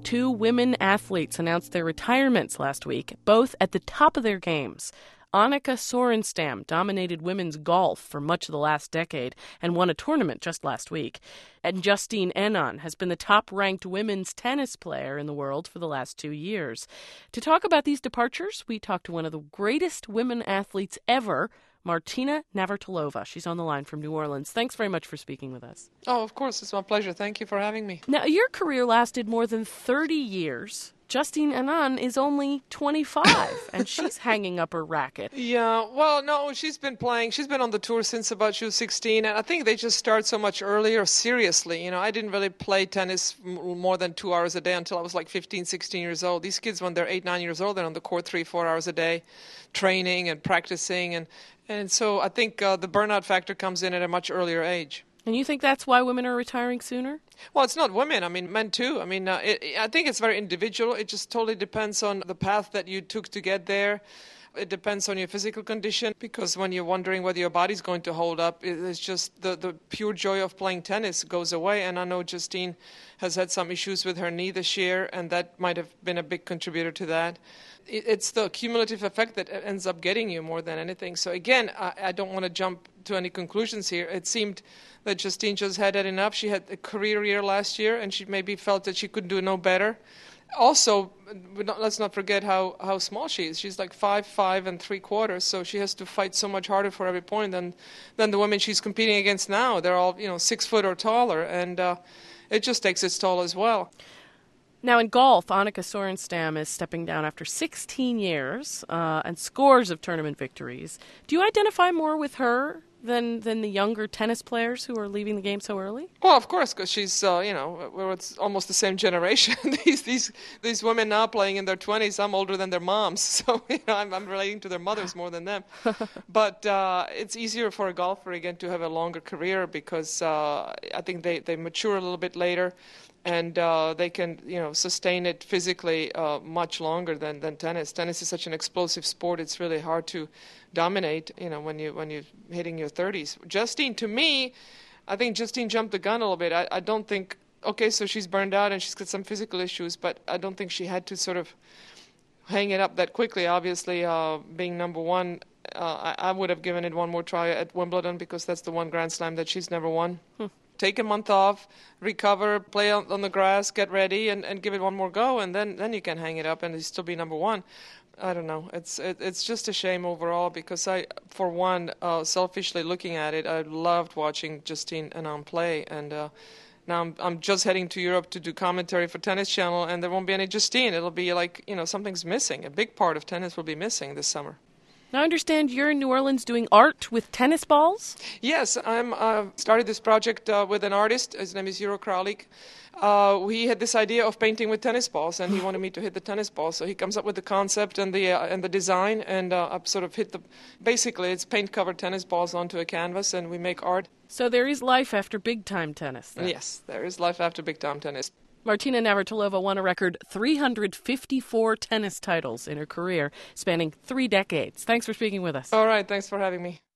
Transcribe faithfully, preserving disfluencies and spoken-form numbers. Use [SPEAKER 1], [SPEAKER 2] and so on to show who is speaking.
[SPEAKER 1] Two women athletes announced their retirements last week, both at the top of their games. Annika Sorenstam dominated women's golf for much of the last decade and won a tournament just last week. And Justine Henin has been the top-ranked women's tennis player in the world for the last two years. To talk about these departures, we talked to one of the greatest women athletes ever, Martina Navratilova. She's on the line from New Orleans. Thanks very much for speaking with us.
[SPEAKER 2] Oh, of course. It's my pleasure. Thank you for having me.
[SPEAKER 1] Now, your career lasted more than thirty years. Justine Henin is only twenty-five, and she's hanging up her racket.
[SPEAKER 2] Yeah, well, no, she's been playing. She's been on the tour since about she was sixteen, and I think they just start so much earlier, seriously. You know, I didn't really play tennis m- more than two hours a day until I was like fifteen, sixteen years old. These kids, when they're eight, nine years old, they're on the court three, four hours a day, training and practicing. And, and so I think uh, the burnout factor comes in at a much earlier age.
[SPEAKER 1] And you think that's why women are retiring sooner?
[SPEAKER 2] Well, it's not women. I mean, men too. I mean, uh, it, I think it's very individual. It just totally depends on the path that you took to get there. It depends on your physical condition, because when you're wondering whether your body's going to hold up, it's just the, the pure joy of playing tennis goes away. And I know Justine has had some issues with her knee this year, and that might have been a big contributor to that. It's the cumulative effect that ends up getting you more than anything. So again, I, I don't want to jump to any conclusions here. It seemed that Justine just had had enough. She had a career year last year, and she maybe felt that she could do no better. Also, let's not forget how, how small she is. She's like five, five and three quarters, so she has to fight so much harder for every point than than the women she's competing against now. They're all, you know, six foot or taller, and uh, it just takes its toll as well.
[SPEAKER 1] Now, in golf, Annika Sorenstam is stepping down after sixteen years uh, and scores of tournament victories. Do you identify more with her than than the younger tennis players who are leaving the game so early?
[SPEAKER 2] Well, of course, because she's, uh, you know, we're it's almost the same generation. these these these women now playing in their twenties, I'm older than their moms, so you know, I'm, I'm relating to their mothers more than them. But uh, it's easier for a golfer, again, to have a longer career because uh, I think they, they mature a little bit later. And uh, they can, you know, sustain it physically uh, much longer than, than tennis. Tennis is such an explosive sport; it's really hard to dominate, you know, when you when you're hitting your thirties. Justine, to me, I think Justine jumped the gun a little bit. I, I don't think. Okay, so she's burned out and she's got some physical issues, but I don't think she had to sort of hang it up that quickly. Obviously, uh, being number one, uh, I, I would have given it one more try at Wimbledon because that's the one Grand Slam that she's never won. Hmm. Take a month off, recover, play on, on the grass, get ready, and, and give it one more go, and then, then you can hang it up and still be number one. I don't know. It's it, it's just a shame overall because I, for one, uh, selfishly looking at it, I loved watching Justine Henin play, and uh, now I'm I'm just heading to Europe to do commentary for Tennis Channel, and there won't be any Justine. It'll be like, you know, something's missing. A big part of tennis will be missing this summer.
[SPEAKER 1] Now, I understand you're in New Orleans doing art with tennis balls?
[SPEAKER 2] Yes, I'm uh, started this project uh, with an artist. His name is Euro Kralik. Uh, he had this idea of painting with tennis balls, and he wanted me to hit the tennis ball. So he comes up with the concept and the uh, and the design, and uh, I've sort of hit the... Basically, it's paint-covered tennis balls onto a canvas, and we make art.
[SPEAKER 1] So there is life after big-time tennis, then.
[SPEAKER 2] Yes, there is life after big-time tennis.
[SPEAKER 1] Martina Navratilova won a record three hundred fifty-four tennis titles in her career, spanning three decades. Thanks for speaking with us.
[SPEAKER 2] All right, thanks for having me.